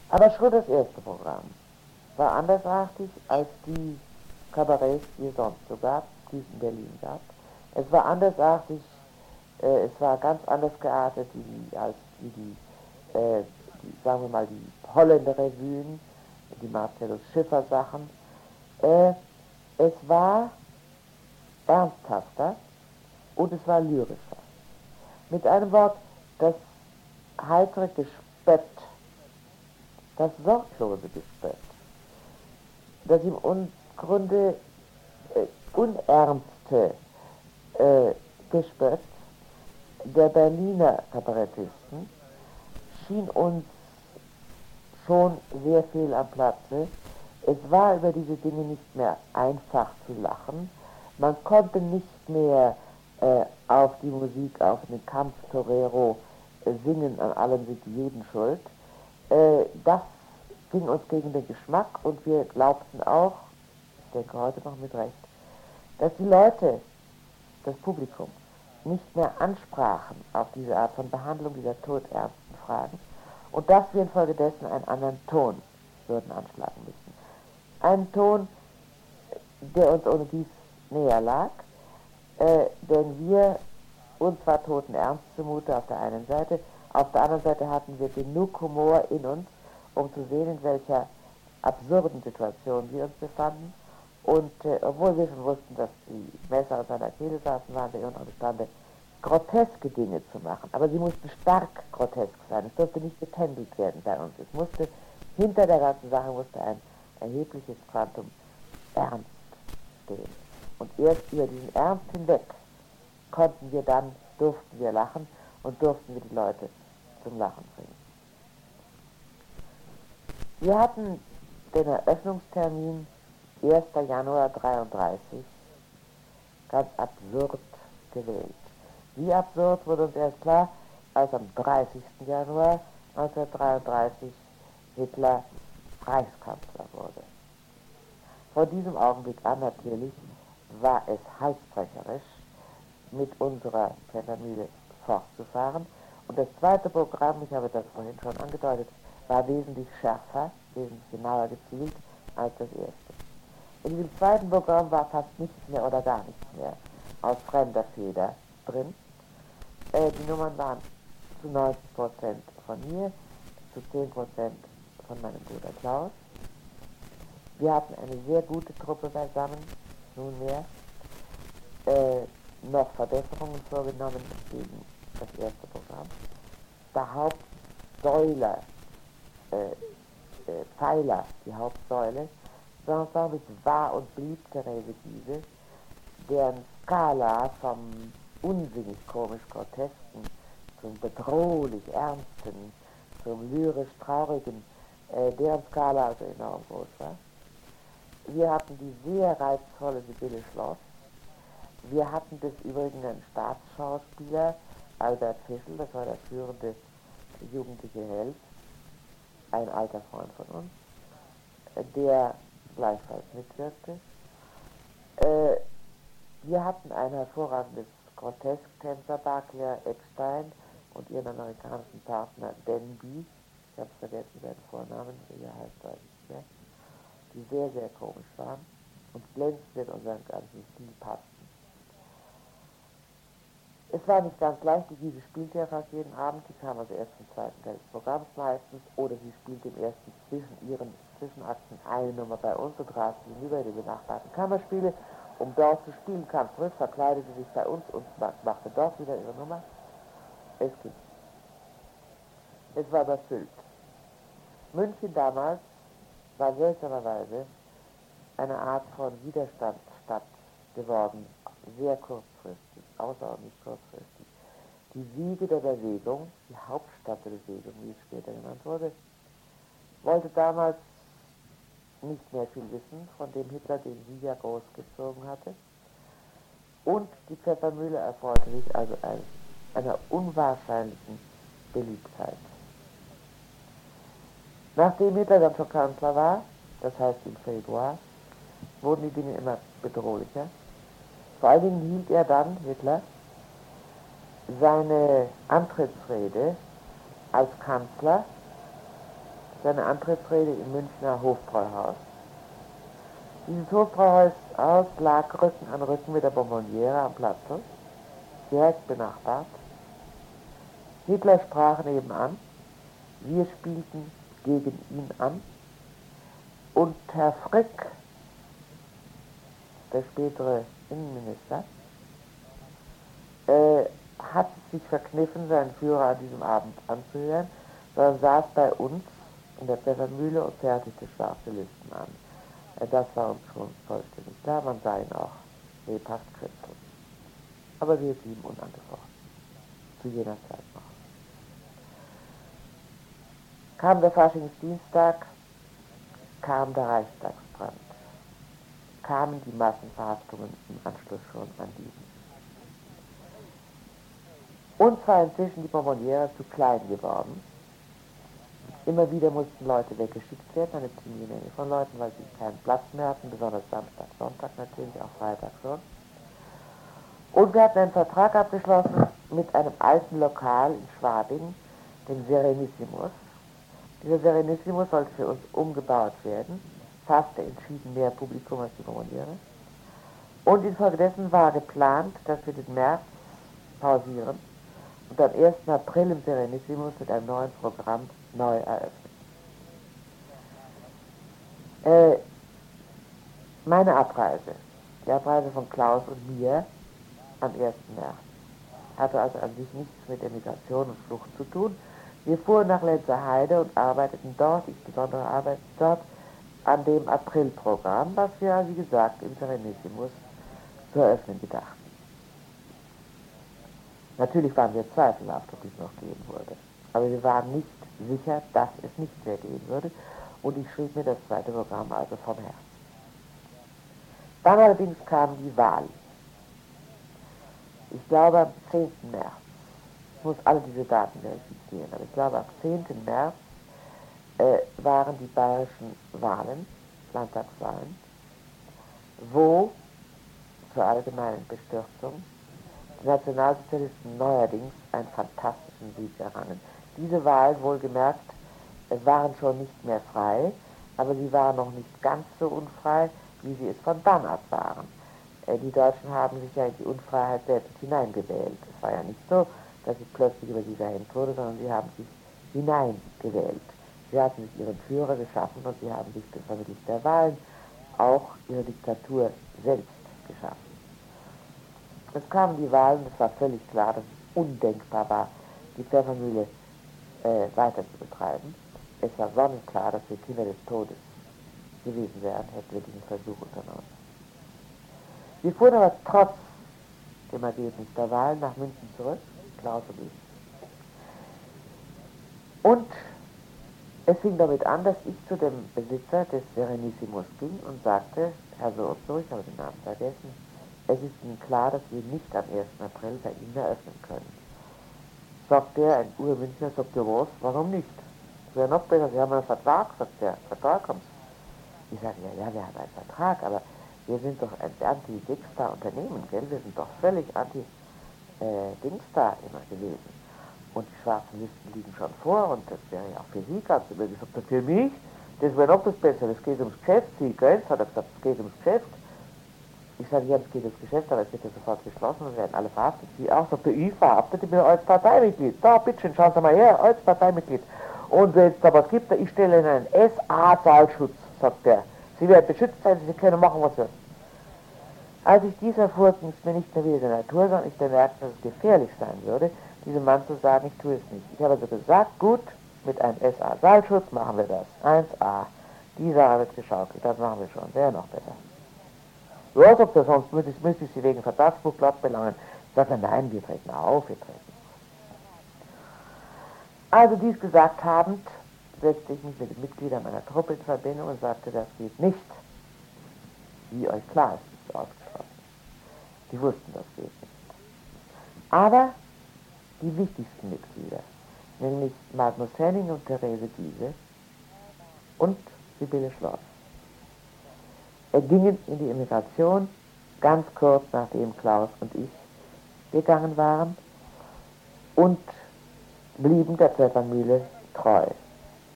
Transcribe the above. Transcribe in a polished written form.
Aber schon das erste Programm war andersartig als die Kabarets, die es sonst so gab, die es in Berlin gab. Es war andersartig, es war ganz anders geartet als sagen wir mal, die Holländer Revuen, die Marcellus Schiffer Sachen. Es war ernsthafter und es war lyrischer. Mit einem Wort, das heitere Gespött, das sorglose Gespött, das im Grunde unernste Gespött der Berliner Kabarettisten schien uns schon sehr viel am Platze. Es war über diese Dinge nicht mehr einfach zu lachen. Man konnte nicht mehr auf die Musik, auf den Kampf Torero singen, an allem sind die Juden schuld. Das ging uns gegen den Geschmack und wir glaubten auch, ich denke heute noch mit Recht, dass die Leute, das Publikum, nicht mehr ansprachen auf diese Art von Behandlung dieser todernsten Fragen und dass wir infolgedessen einen anderen Ton würden anschlagen müssen. Einen Ton, der uns ohne dies näher lag, denn uns war totenernst zumute auf der einen Seite, auf der anderen Seite hatten wir genug Humor in uns, um zu sehen, in welcher absurden Situation wir uns befanden. Und obwohl wir schon wussten, dass die Messer aus seiner Kehle saßen, waren wir immer noch imstande, groteske Dinge zu machen. Aber sie mussten stark grotesk sein. Es durfte nicht getändelt werden bei uns. Es musste, hinter der ganzen Sache musste ein erhebliches Quantum Ernst stehen. Und erst über diesen Ernst hinweg durften wir lachen und durften wir die Leute zum Lachen bringen. Wir hatten den Eröffnungstermin 1. Januar 1933 ganz absurd gewählt. Wie absurd wurde uns erst klar, als am 30. Januar 1933 Hitler Reichskanzler wurde. Von diesem Augenblick an natürlich war es halsbrecherisch, mit unserer Pfeffermühle fortzufahren. Und das zweite Programm, ich habe das vorhin schon angedeutet, war wesentlich schärfer, wesentlich genauer gezielt als das erste. In diesem zweiten Programm war fast nichts mehr oder gar nichts mehr aus fremder Feder drin. Die Nummern waren zu 90% von mir, zu 10% von meinem Bruder Klaus. Wir hatten eine sehr gute Truppe beisammen, nunmehr, noch Verbesserungen vorgenommen gegen das erste Programm. Der Hauptsäuler, Pfeiler, die Hauptsäule, des Ensembles war und blieb Therese Giese, deren Skala vom unsinnig komisch-grotesken zum bedrohlich Ernsten, zum lyrisch Traurigen, deren Skala also enorm groß war. Wir hatten die sehr reizvolle Sibylle Schloss. Wir hatten des Übrigen einen Staatsschauspieler, Albert Fischl, das war der führende jugendliche Held, ein alter Freund von uns, der gleichfalls mitwirkte. Wir hatten ein hervorragendes Grotesk-Tänzer, Barclay Eckstein und ihren amerikanischen Partner Denby, ich habe vergessen seinen Vornamen, wie er heißt, weiß ich nicht mehr, die sehr, sehr komisch waren und glänzend in unseren ganzen Stil passten. Es war nicht ganz leicht, die Giese spielte ja fast jeden Abend, die kam also erst im zweiten Teil des Programms meistens, oder sie spielte im ersten zwischen ihren Zwischenakten eine Nummer bei uns und raste hinüber in die benachbarten Kammerspiele, um dort zu spielen, kam zurück, verkleidete sich bei uns und machte dort wieder ihre Nummer. Es ging. Es war überfüllt. München damals war seltsamerweise eine Art von Widerstandsstadt geworden, sehr kurzfristig, außerordentlich kurzfristig. Die Wiege der Bewegung, die Hauptstadt der Bewegung, wie es später genannt wurde, wollte damals nicht mehr viel wissen von dem Hitler, den sie ja großgezogen hatte. Und die Pfeffermühle erfreute sich also einer unwahrscheinlichen Beliebtheit. Nachdem Hitler dann schon Kanzler war, das heißt im Februar, wurden die Dinge immer bedrohlicher. Vor allen Dingen hielt er dann, Hitler, seine Antrittsrede als Kanzler seine Antrittsrede im Münchner Hofbräuhaus. Dieses Hofbräuhaus lag Rücken an Rücken mit der Bonbonniere am Platze, direkt benachbart. Hitler sprach nebenan, wir spielten gegen ihn an und Herr Frick, der spätere Innenminister, hat es sich verkniffen, seinen Führer an diesem Abend anzuhören, sondern saß bei uns in der Pfeffermühle und fertigte schwarze Listen an. Das war uns schon vollständig klar, man sah ihn auch lebhaft Christus. Aber wir blieben unangefochten, zu jener Zeit noch. Kam der Faschingsdienstag, kam der Reichstagsbrand, kamen die Massenverhaftungen im Anschluss schon an diesen. Uns war inzwischen die Bonbonniere zu klein geworden. Immer wieder mussten Leute weggeschickt werden, eine ziemliche Menge von Leuten, weil sie keinen Platz mehr hatten, besonders Samstag, Sonntag natürlich, auch Freitag schon. Und wir hatten einen Vertrag abgeschlossen mit einem alten Lokal in Schwabing, dem Serenissimus. Dieser Serenissimus sollte für uns umgebaut werden, fasste entschieden mehr Publikum als die Bonbonniere. Und infolgedessen war geplant, dass wir den März pausieren und am 1. April im Serenissimus mit einem neuen Programm neu eröffnen. Meine Abreise, die Abreise von Klaus und mir am 1. März, hatte also an sich nichts mit Emigration und Flucht zu tun. Wir fuhren nach Lenzerheide und arbeiteten dort, insbesondere arbeiteten dort, an dem Aprilprogramm, was wir, wie gesagt, im Serenissimus zu eröffnen gedachten. Natürlich waren wir zweifelhaft, ob es noch gehen würde. Aber wir waren nicht sicher, dass es nicht mehr gehen würde. Und ich schrieb mir das zweite Programm also vom Herzen. Dann allerdings kam die Wahl. Ich glaube am 10. März. Ich muss alle diese Daten verifizieren, aber ich glaube am 10. März waren die bayerischen Wahlen, Landtagswahlen, wo zur allgemeinen Bestürzung die Nationalsozialisten neuerdings einen fantastischen Sieg errangen. Diese Wahlen, wohlgemerkt, waren schon nicht mehr frei, aber sie waren noch nicht ganz so unfrei, wie sie es von dann ab waren. Die Deutschen haben sich ja in die Unfreiheit selbst hineingewählt. Es war ja nicht so, dass sie plötzlich über sie verhängt wurde, sondern sie haben sich hineingewählt. Sie hatten sich ihren Führer geschaffen und sie haben sich vermittels der Wahlen auch ihre Diktatur selbst geschaffen. Es kamen die Wahlen, es war völlig klar, dass es undenkbar war, die Pfeffermühle weiter zu betreiben. Es war sonnenklar, dass wir Kinder des Todes gewesen wären, hätten wir diesen Versuch unternommen. Wir fuhren aber trotz dem Ergebnis der Wahlen nach München zurück, Klaus und ich. Und es fing damit an, dass ich zu dem Besitzer des Serenissimus ging und sagte, Herr so, ich habe den Namen vergessen, es ist Ihnen klar, dass wir nicht am 1. April bei Ihnen eröffnen können. Sagt der, ein Urmünchner, sagt der, was, warum nicht? Das wäre noch besser, Sie haben einen Vertrag, sagt der, Vertrag kommt. Ich sage, ja, wir haben einen Vertrag, aber wir sind doch ein Anti-Dingsda-Unternehmen, gell? Wir sind doch völlig Anti-Dingsda immer gewesen. Und die schwarzen Listen liegen schon vor und das wäre ja auch für Sie ganz übel. Ich sagte, für mich, das wäre noch das Bessere, das geht ums Geschäft, Sie, gell? Hat er gesagt, es geht ums Geschäft. Ich sage, ja, es geht ums Geschäft, aber es wird ja sofort geschlossen und werden alle verhaftet. Sie auch, sagt er, ich verhaftet, ich bin als Parteimitglied. Da, bitteschön, schauen Sie mal her, als Parteimitglied. Und wenn es da was gibt, ich stelle Ihnen einen SA-Zahlschutz, sagt er. Sie werden beschützt sein, Sie können machen, was Sie wollen. Als ich dies erfuhr, ging es mir nicht mehr wieder der Natur, sondern ich bemerkte, dass es gefährlich sein würde, diesem Mann zu sagen, ich tue es nicht. Ich habe also gesagt, gut, mit einem SA-Seilschutz machen wir das. 1a. Die Sache wird geschaukelt, das machen wir schon, wäre noch besser. Ja, sagt er, sonst müsste ich Sie wegen Vertragsbruch belangen. Ich sagte, nein, wir treten auf, wir treten auf. Also dies gesagt habend, setzte ich mich mit den Mitgliedern meiner Truppe in Verbindung und sagte, das geht nicht. Wie euch klar ist, ist so ausgesprochen. Die wussten, das geht nicht. Aber die wichtigsten Mitglieder, nämlich Magnus Henning und Therese Giese und Sibylle Schloss, gingen in die Emigration ganz kurz nachdem Klaus und ich gegangen waren und blieben der Pfeffermühle treu.